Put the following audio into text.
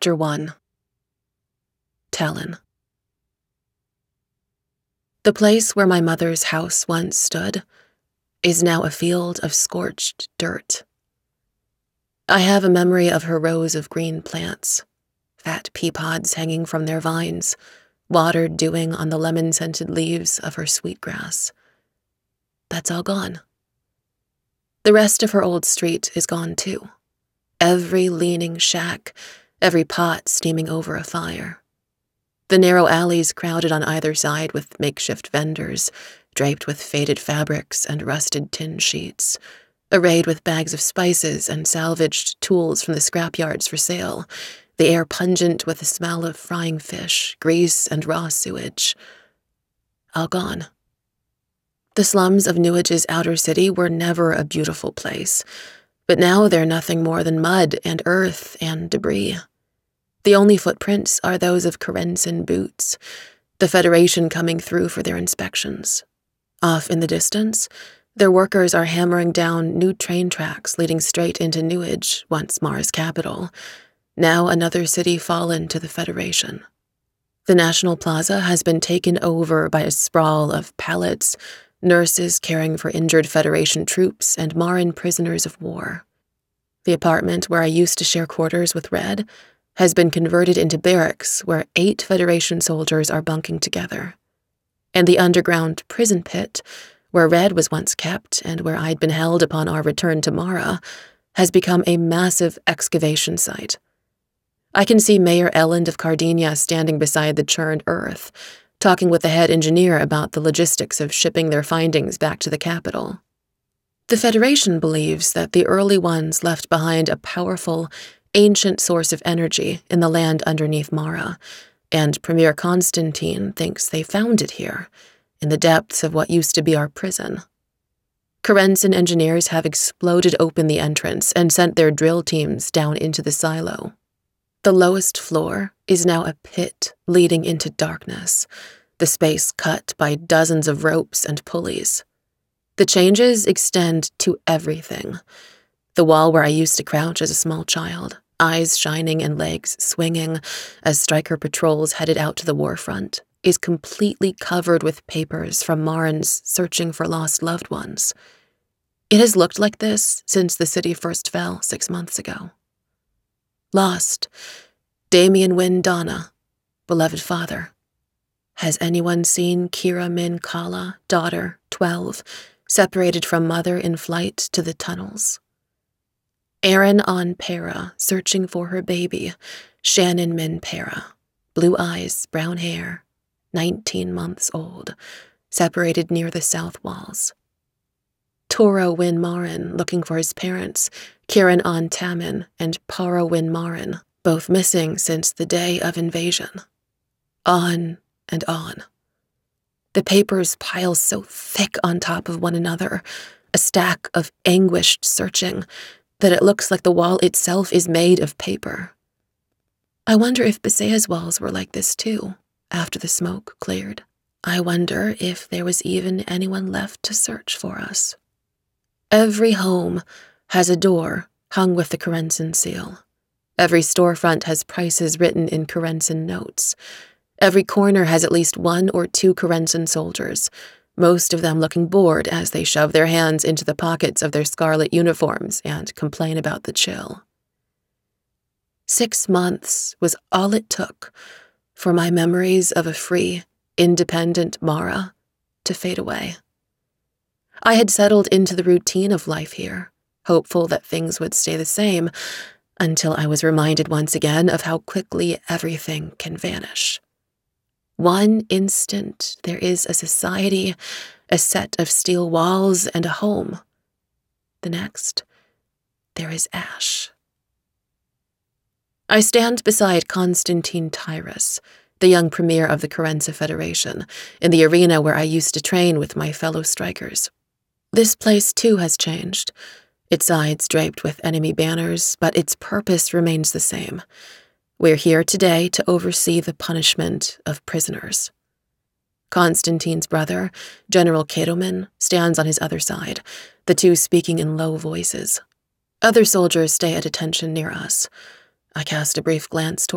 Chapter 1. Talon. The place where my mother's house once stood is now a field of scorched dirt. I have a memory of her rows of green plants, fat pea pods hanging from their vines, water dewing on the lemon-scented leaves of her sweetgrass. That's all gone. The rest of her old street is gone too. Every leaning shack, every pot steaming over a fire. The narrow alleys crowded on either side with makeshift vendors, draped with faded fabrics and rusted tin sheets, arrayed with bags of spices and salvaged tools from the scrapyards for sale, the air pungent with the smell of frying fish, grease, and raw sewage. All gone. The slums of Newage's outer city were never a beautiful place, but now they're nothing more than mud and earth and debris. The only footprints are those of Kerensan boots, the Federation coming through for their inspections. Off in the distance, their workers are hammering down new train tracks leading straight into Newage, once Mars' capital, now another city fallen to the Federation. The National Plaza has been taken over by a sprawl of pallets, nurses caring for injured Federation troops, and Maran prisoners of war. The apartment where I used to share quarters with Red has been converted into barracks where 8 Federation soldiers are bunking together. And the underground prison pit, where Red was once kept and where I'd been held upon our return to Mara, has become a massive excavation site. I can see Mayor Elland of Cardinia standing beside the churned earth, talking with the head engineer about the logistics of shipping their findings back to the capital. The Federation believes that the early ones left behind a powerful, ancient source of energy in the land underneath Mara, and Premier Constantine thinks they found it here, in the depths of what used to be our prison. Kerensan engineers have exploded open the entrance and sent their drill teams down into the silo. The lowest floor is now a pit leading into darkness, the space cut by dozens of ropes and pulleys. The changes extend to everything. The wall where I used to crouch as a small child, eyes shining and legs swinging as Stryker patrols headed out to the war front, is completely covered with papers from Marans searching for lost loved ones. It has looked like this since the city first fell 6 months ago. Lost. Damien Wynn Donna, beloved father. Has anyone seen Kira Min Kala, daughter, 12, separated from mother in flight to the tunnels? Erin on Para, searching for her baby, Shannon Min Para, blue eyes, brown hair, 19 months old, separated near the south walls. Toro Win Maran, looking for his parents, Kieran on Tamin and Para Win Maran, both missing since the day of invasion. On and on. The papers pile so thick on top of one another, a stack of anguished searching, that it looks like the wall itself is made of paper. I wonder if Besea's walls were like this too, after the smoke cleared. I wonder if there was even anyone left to search for us. Every home has a door hung with the Kerensan seal. Every storefront has prices written in Kerensan notes. Every corner has at least 1 or 2 Kerensan soldiers, most of them looking bored as they shove their hands into the pockets of their scarlet uniforms and complain about the chill. 6 months was all it took for my memories of a free, independent Mara to fade away. I had settled into the routine of life here, hopeful that things would stay the same, until I was reminded once again of how quickly everything can vanish. One instant there is a society, a set of steel walls, and a home. The next, there is ash. I stand beside Constantine Tyrus, the young premier of the Kerensa Federation, in the arena where I used to train with my fellow strikers. This place too has changed, its sides draped with enemy banners, but its purpose remains the same. We're here today to oversee the punishment of prisoners. Constantine's brother, General Kedoman, stands on his other side, the two speaking in low voices. Other soldiers stay at attention near us. I cast a brief glance toward